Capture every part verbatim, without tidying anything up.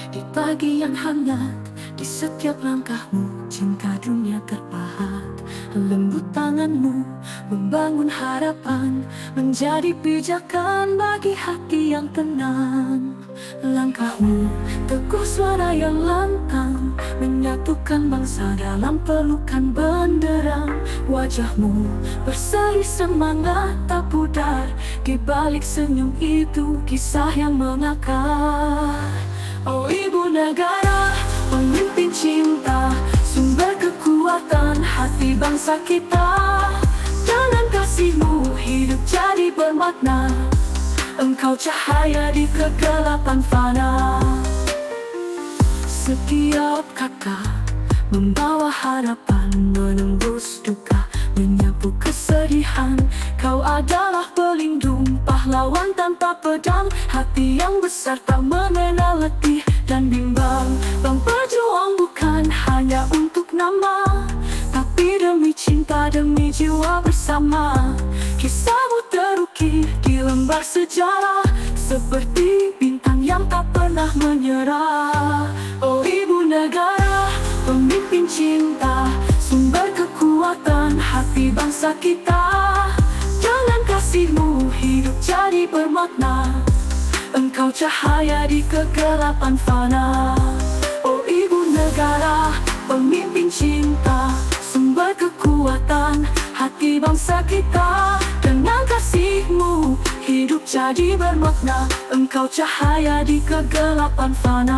di pagi yang hangat. Di setiap langkahmu, cinta dunia terpahat. Lembut tanganmu membangun harapan, menjadi pijakan bagi hati yang tenang. Langkahmu teguh, suara yang lantang, menyatukan bangsa dalam pelukan benderang. Wajahmu berseri semangat tak pudar, di balik senyum itu kisah yang mengakar. Oh ibu negara, pemimpin cinta, sumber kekuatan hati bangsa kita. Dengan kasihmu hidup jadi bermakna, engkau cahaya di kegelapan fana. Setiap kakak membawa harapan, menembus duka, menyapu kesedihan. Kau adalah pelindung, pahlawan tanpa pedang, hati yang besar tak mengenal letih dan bimbang. Bang berjuang bukan hanya untuk nama, tapi demi cinta, demi jiwa bersama. Kisahmu terukir di lembar sejarah, seperti bintang yang tak pernah menyerah. Oh ibu negara, pemimpin cinta, sumber kekuatan hati bangsa kita. Dengan kasihmu hidup jadi bermakna, engkau cahaya di kegelapan fana. Oh ibu negara, pemimpin cinta, sumber kekuatan hati bangsa kita. Dengan kasihmu hidup jadi bermakna, engkau cahaya di kegelapan fana.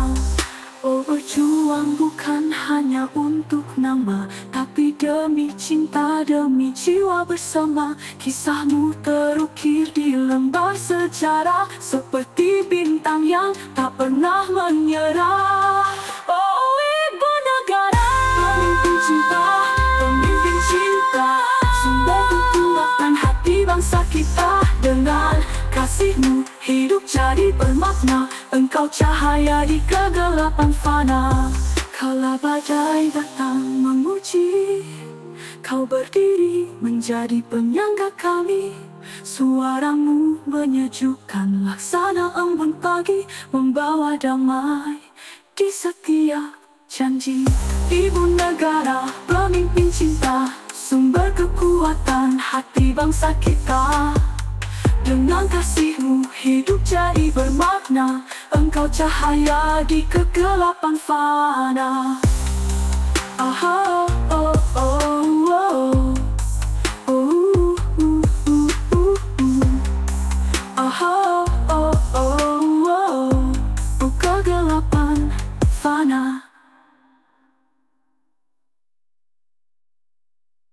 Oh berjuang bukan hanya untuk nama, tapi demi cinta, demi jiwa bersama. Kisahmu terukir di lembar sejarah, seperti bintang yang tak pernah menyerah. Oh ibu negara, pemimpin cinta, pemimpin cinta, sumber kekuatan hati bangsa kita. Dengan kasihmu hidup jadi bermakna, engkau cahaya di kegelapan fana. Kala badai datang menguji, kau berdiri menjadi penyangga kami. Suaramu menyejukkan laksana embun pagi, membawa damai di setiap janji. Ibu negara, pemimpin cinta, sumber kekuatan hati bangsa kita. Dengan kasihmu hidup jadi bermakna, engkau cahaya di kegelapan fana. Aha.